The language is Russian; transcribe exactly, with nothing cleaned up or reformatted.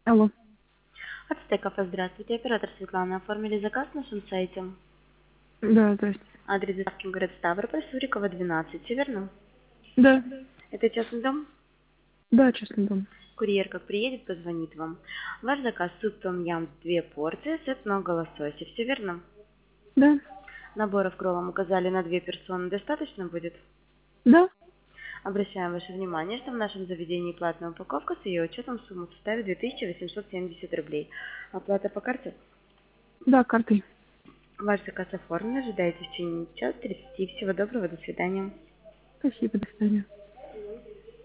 Алло. От Стекафе, здравствуйте. Оператор Светлана. Оформили заказ на нашем сайте. Да, здрасте. Адрес доставки город Ставрополь, Сурикова, двенадцать. Все верно? Да, Это частный дом? да, честный дом. Курьер как приедет, позвонит вам. Ваш заказ суп том ям, две порции, сет много лосося. Все верно? Да, Наборов кров вам указали на две персоны. Достаточно будет? да, Обращаем ваше внимание, что в нашем заведении платная упаковка с ее учетом сумма составит две тысячи восемьсот семьдесят рублей. Оплата по карте? да, картой. Ваш заказ оформлен. Ожидайте в течение часа тридцати. Всего доброго. До свидания. Спасибо, до свидания.